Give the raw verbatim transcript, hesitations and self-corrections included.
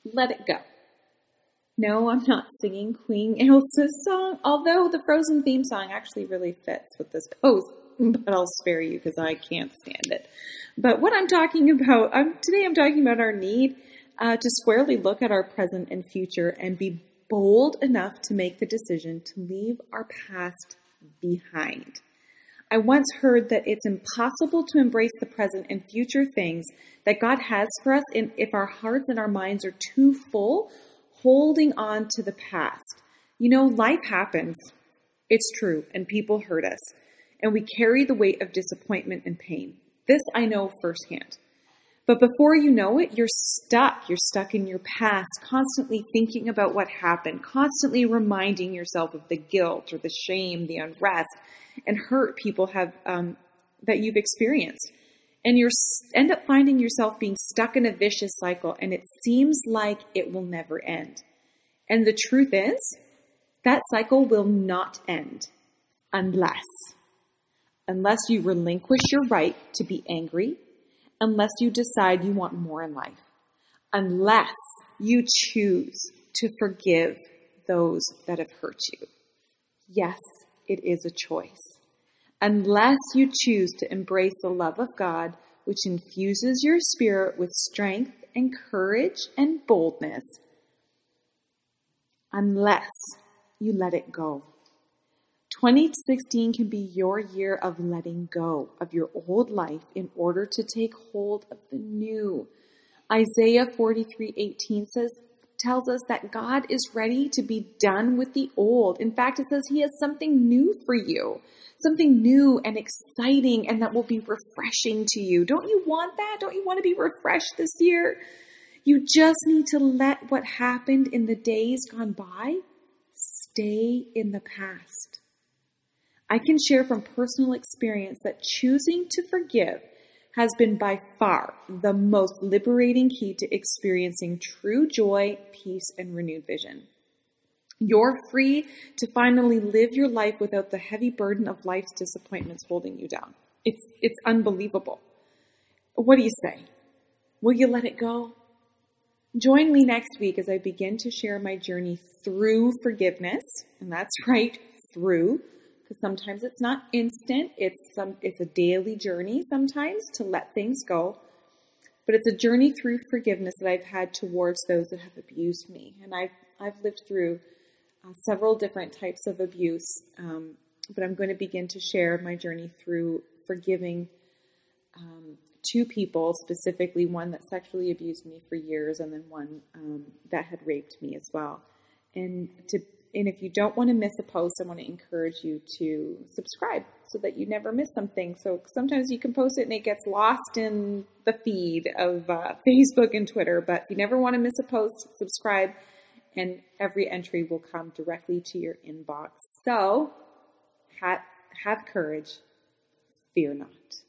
let it go. No, I'm not singing Queen Elsa's song, although the Frozen theme song actually really fits with this post, but I'll spare you because I can't stand it. But what I'm talking about, I'm, today I'm talking about our need uh, to squarely look at our present and future and be bold enough to make the decision to leave our past behind. I once heard that it's impossible to embrace the present and future things that God has for us if our hearts and our minds are too full, holding on to the past. You know, life happens. It's true, and people hurt us, and we carry the weight of disappointment and pain. This I know firsthand. But before you know it, you're stuck. You're stuck in your past, constantly thinking about what happened, constantly reminding yourself of the guilt or the shame, the unrest, and hurt people have um, that you've experienced. And you end up finding yourself being stuck in a vicious cycle, and it seems like it will never end. And the truth is, that cycle will not end unless, unless you relinquish your right to be angry, unless you decide you want more in life, unless you choose to forgive those that have hurt you. Yes, it is a choice. Unless you choose to embrace the love of God, which infuses your spirit with strength and courage and boldness, unless you let it go. twenty sixteen can be your year of letting go of your old life in order to take hold of the new. Isaiah forty-three eighteen says, tells us that God is ready to be done with the old. In fact, it says he has something new for you, something new and exciting, and that will be refreshing to you. Don't you want that? Don't you want to be refreshed this year? You just need to let what happened in the days gone by stay in the past. I can share from personal experience that choosing to forgive has been by far the most liberating key to experiencing true joy, peace, and renewed vision. You're free to finally live your life without the heavy burden of life's disappointments holding you down. It's, it's unbelievable. What do you say? Will you let it go? Join me next week as I begin to share my journey through forgiveness. And that's right, through. Because sometimes it's not instant. It's some. It's a daily journey sometimes to let things go. But it's a journey through forgiveness that I've had towards those that have abused me. And I've, I've lived through uh, several different types of abuse. Um, but I'm going to begin to share my journey through forgiving um, two people, specifically one that sexually abused me for years and then one um, that had raped me as well. And to And if you don't want to miss a post, I want to encourage you to subscribe so that you never miss something. So sometimes you can post it and it gets lost in the feed of uh, Facebook and Twitter. But if you never want to miss a post, subscribe, and every entry will come directly to your inbox. So have, have courage. Fear not.